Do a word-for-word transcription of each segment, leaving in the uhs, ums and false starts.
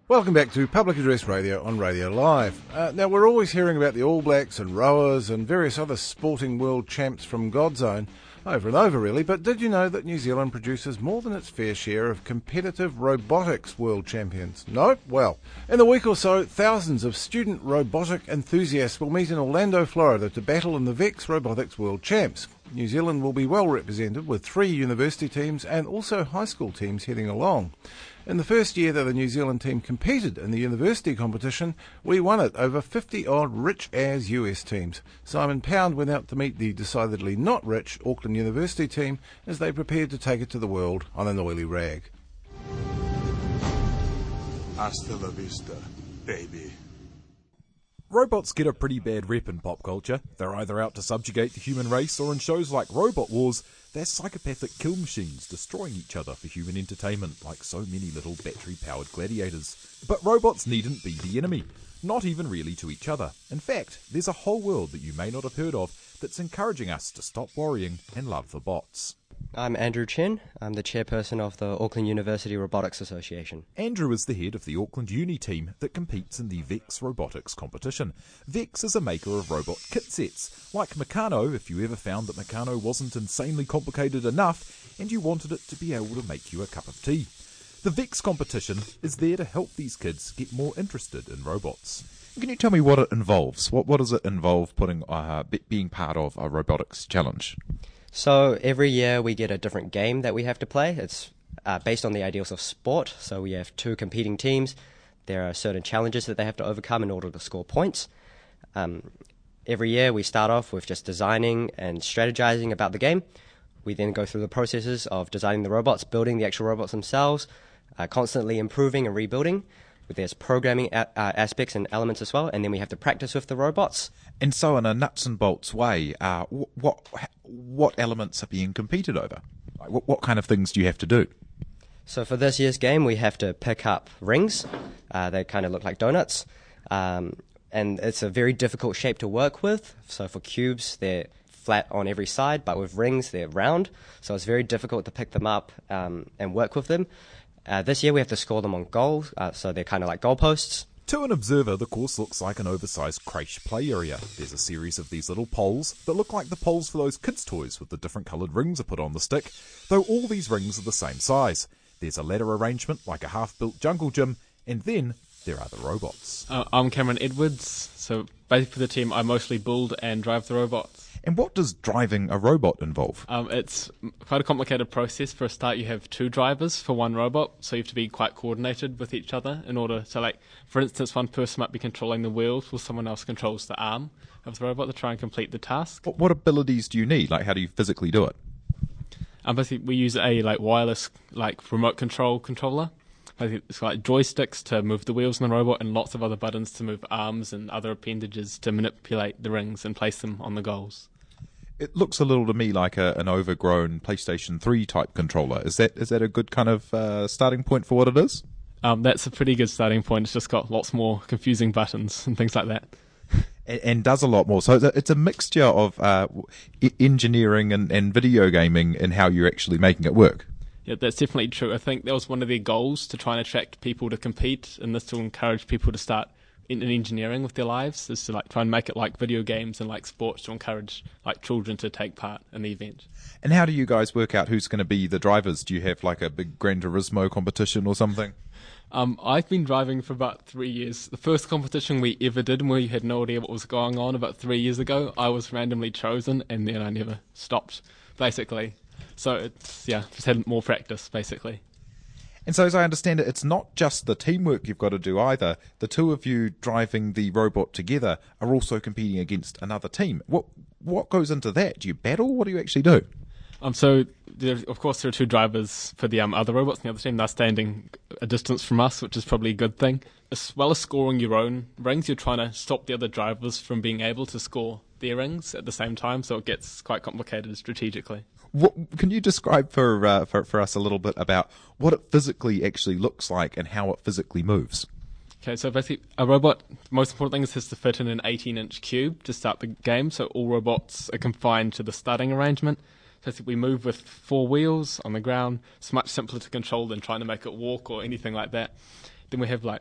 Welcome back to Public Address Radio on Radio Live. Uh, now, we're always hearing about the All Blacks and rowers and various other sporting world champs from Godzone, over and over really, but did you know that New Zealand produces more than its fair share of competitive robotics world champions? No? Well, in a week or so, thousands of student robotic enthusiasts will meet in Orlando, Florida to battle in the VEX Robotics World Champs. New Zealand will be well represented with three university teams and also high school teams heading along. In the first year that the New Zealand team competed in the university competition, we won it over fifty-odd rich-as U S teams. Simon Pound went out to meet the decidedly not rich Auckland University team as they prepared to take it to the world on an oily rag. Hasta la vista, baby. Robots get a pretty bad rep in pop culture. They're either out to subjugate the human race, or in shows like Robot Wars, they're psychopathic kill machines destroying each other for human entertainment, like so many little battery-powered gladiators. But robots needn't be the enemy, not even really to each other. In fact, there's a whole world that you may not have heard of that's encouraging us to stop worrying and love the bots. I'm Andrew Chen. I'm the chairperson of the Auckland University Robotics Association. Andrew is the head of the Auckland Uni team that competes in the VEX Robotics competition. VEX is a maker of robot kit sets. Like Meccano, if you ever found that Meccano wasn't insanely complicated enough and you wanted it to be able to make you a cup of tea. The VEX competition is there to help these kids get more interested in robots. Can you tell me what it involves? What what does it involve putting uh, be, being part of a robotics challenge? So every year we get a different game that we have to play. It's uh, based on the ideals of sport. So we have two competing teams. There are certain challenges that they have to overcome in order to score points. Um, every year we start off with just designing and strategizing about the game. We then go through the processes of designing the robots, building the actual robots themselves, uh, constantly improving and rebuilding. There's programming a- uh, aspects and elements as well, and then we have to practice with the robots. And so in a nuts and bolts way, uh, what what elements are being competed over? Like what, what kind of things do you have to do? So for this year's game, we have to pick up rings. Uh, they kind of look like donuts. Um, and it's a very difficult shape to work with. So for cubes, they're flat on every side, but with rings, they're round. So it's very difficult to pick them up um, and work with them. Uh, this year we have to score them on goals, uh, so they're kind of like goalposts. To an observer, the course looks like an oversized creche play area. There's a series of these little poles that look like the poles for those kids' toys with the different coloured rings are put on the stick, though all these rings are the same size. There's a ladder arrangement like a half-built jungle gym, and then there are the robots. Uh, I'm Cameron Edwards, so basically for the team I mostly build and drive the robots. And what does driving a robot involve? Um, it's quite a complicated process. For a start, you have two drivers for one robot, so you have to be quite coordinated with each other in order to, like, for instance, one person might be controlling the wheels while someone else controls the arm of the robot to try and complete the task. What, what abilities do you need? Like, how do you physically do it? Um, basically, we use a like wireless, like remote control controller. Basically, it's like joysticks to move the wheels in the robot and lots of other buttons to move arms and other appendages to manipulate the rings and place them on the goals. It looks a little to me like a, an overgrown PlayStation three type controller. Is that is that a good kind of uh, starting point for what it is? Um, that's a pretty good starting point. It's just got lots more confusing buttons and things like that. And, and does a lot more. So it's a, it's a mixture of uh, engineering and, and video gaming in how you're actually making it work. Yeah, that's definitely true. I think that was one of their goals, to try and attract people to compete, and this to encourage people to start in, in engineering with their lives, is to like try and make it like video games and like sports, to encourage like children to take part in the event. And how do you guys work out who's going to be the drivers? Do you have like a big Gran Turismo competition or something? Um, I've been driving for about three years. The first competition we ever did, where you had no idea what was going on, about three years ago, I was randomly chosen, and then I never stopped, basically. So it's, yeah, just had more practice, basically. And so as I understand it, it's not just the teamwork you've got to do either. The two of you driving the robot together are also competing against another team. What what goes into that? Do you battle? What do you actually do? Um, so, there, of course, there are two drivers for the um, other robots in the other team. They're standing a distance from us, which is probably a good thing. As well as scoring your own rings, you're trying to stop the other drivers from being able to score their rings at the same time, so it gets quite complicated strategically. What, can you describe for, uh, for for us a little bit about what it physically actually looks like and how it physically moves? Okay, so basically, a robot, the most important thing is it has to fit in an eighteen-inch cube to start the game, so all robots are confined to the starting arrangement. So we move with four wheels on the ground. It's much simpler to control than trying to make it walk or anything like that. Then we have like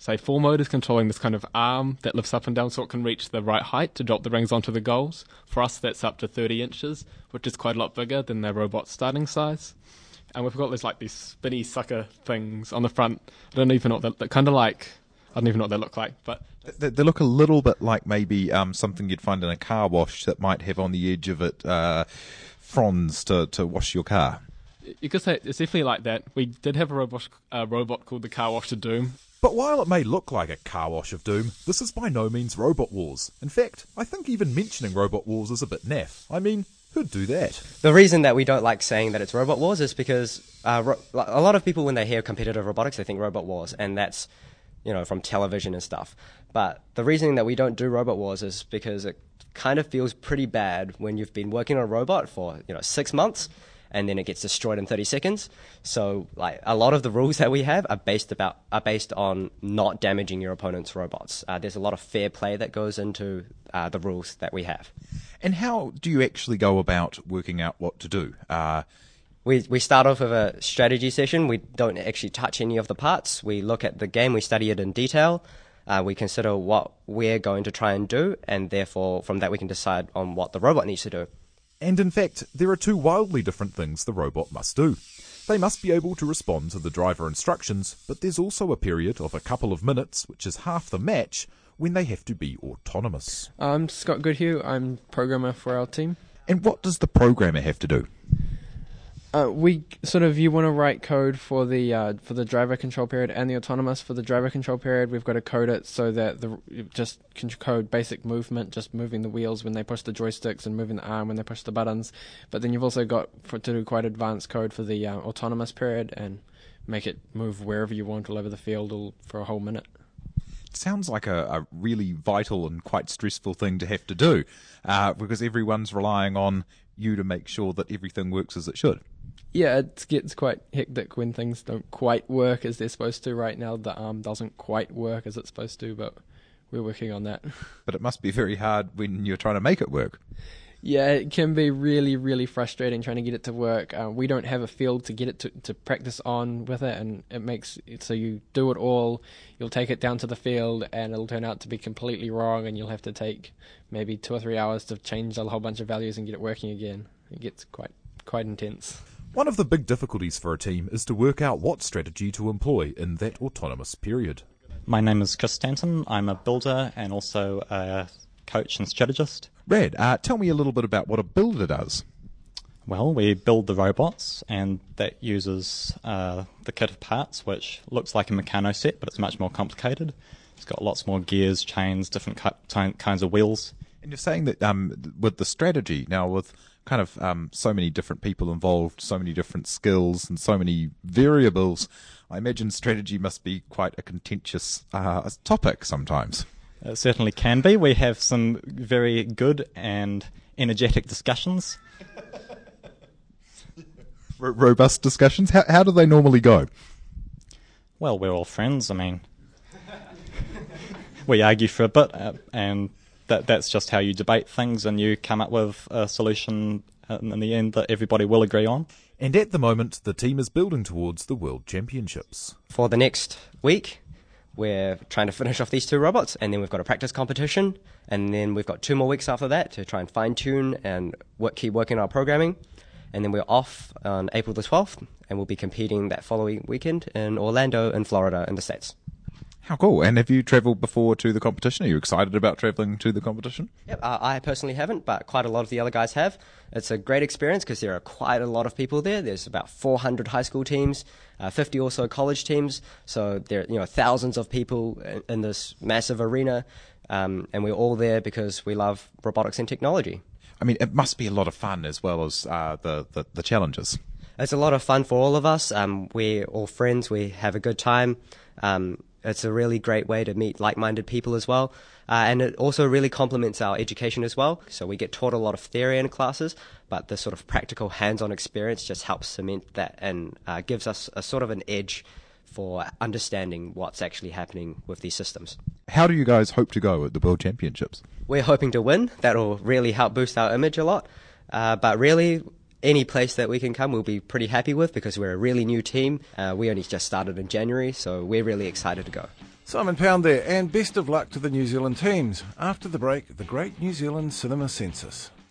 say, full mode is controlling this kind of arm that lifts up and down so it can reach the right height to drop the rings onto the goals. For us, that's up to thirty inches, which is quite a lot bigger than their robot's starting size. And we've got these, like, these spinny sucker things on the front. I don't even know what they're kind of like. I don't even know what they look like, but They, they look a little bit like maybe um, something you'd find in a car wash that might have on the edge of it uh, fronds to, to wash your car. you could say it's definitely like that. We did have a robot, a robot called the Car Wash of Doom. But while it may look like a car wash of doom, this is by no means Robot Wars. In fact, I think even mentioning Robot Wars is a bit naff. I mean, who'd do that? The reason that we don't like saying that it's Robot Wars is because uh, ro- a lot of people, when they hear competitive robotics, they think Robot Wars, and that's, you know, from television and stuff. But the reason that we don't do Robot Wars is because it kind of feels pretty bad when you've been working on a robot for, you know, six months, and then it gets destroyed in thirty seconds. So, like, a lot of the rules that we have are based about are based on not damaging your opponent's robots. Uh, there's a lot of fair play that goes into uh, the rules that we have. And how do you actually go about working out what to do? Uh, We we start off with a strategy session. We don't actually touch any of the parts. We look at the game. We study it in detail. Uh, we consider what we're going to try and do, and therefore, from that, we can decide on what the robot needs to do. And in fact, there are two wildly different things the robot must do. They must be able to respond to the driver instructions, but there's also a period of a couple of minutes, which is half the match, when they have to be autonomous. I'm Scott Goodhue. I'm programmer for our team. And what does the programmer have to do? Uh, we sort of you want to write code for the uh, for the driver control period and the autonomous. For the driver control period, we've got to code it so that the just can code basic movement, just moving the wheels when they push the joysticks and moving the arm when they push the buttons. But then you've also got for, to do quite advanced code for the uh, autonomous period and make it move wherever you want all over the field all, for a whole minute. It sounds like a, a really vital and quite stressful thing to have to do, uh, because everyone's relying on you to make sure that everything works as it should. Yeah, it gets quite hectic when things don't quite work as they're supposed to. Right now, the arm doesn't quite work as it's supposed to, but we're working on that. But it must be very hard when you're trying to make it work. Yeah, it can be really, really frustrating trying to get it to work. Uh, we don't have a field to get it to, to practice on with it, and it makes it so you do it all, you'll take it down to the field, and it'll turn out to be completely wrong, and you'll have to take maybe two or three hours to change a whole bunch of values and get it working again. It gets quite quite intense. One of the big difficulties for a team is to work out what strategy to employ in that autonomous period. My name is Chris Stanton. I'm a builder and also a coach and strategist. Rad, uh, tell me a little bit about what a builder does. Well, we build the robots, and that uses uh, the kit of parts, which looks like a Meccano set, but it's much more complicated. It's got lots more gears, chains, different ki- kinds of wheels. And you're saying that um, with the strategy, now with kind of um, so many different people involved, so many different skills and so many variables, I imagine strategy must be quite a contentious uh, topic sometimes. It certainly can be. We have some very good and energetic discussions. R- robust discussions? How, how do they normally go? Well, we're all friends. I mean, we argue for a bit, uh, and that that's just how you debate things, and you come up with a solution in, in the end that everybody will agree on. And at the moment, the team is building towards the World Championships. For the next week, we're trying to finish off these two robots, and then we've got a practice competition, and then we've got two more weeks after that to try and fine-tune and work, keep working on our programming. And then we're off on April the twelfth, and we'll be competing that following weekend in Orlando in Florida in the States. How cool. And have you travelled before to the competition? Are you excited about travelling to the competition? Yep, uh, I personally haven't, but quite a lot of the other guys have. It's a great experience because there are quite a lot of people there. There's about four hundred high school teams, uh, fifty or so college teams. So there are, you know, thousands of people in, in this massive arena, um, and we're all there because we love robotics and technology. I mean, it must be a lot of fun as well as uh, the, the, the challenges. It's a lot of fun for all of us. Um, we're all friends. We have a good time. Um, It's a really great way to meet like-minded people as well. Uh, and it also really complements our education as well. So we get taught a lot of theory in classes, but the sort of practical hands-on experience just helps cement that and uh, gives us a sort of an edge for understanding what's actually happening with these systems. How do you guys hope to go at the World Championships? We're hoping to win. That'll really help boost our image a lot. Uh, but really, any place that we can come we'll be pretty happy with because we're a really new team. Uh, we only just started in January, so we're really excited to go. Simon Pound there, and best of luck to the New Zealand teams. After the break, the Great New Zealand Cinema Census.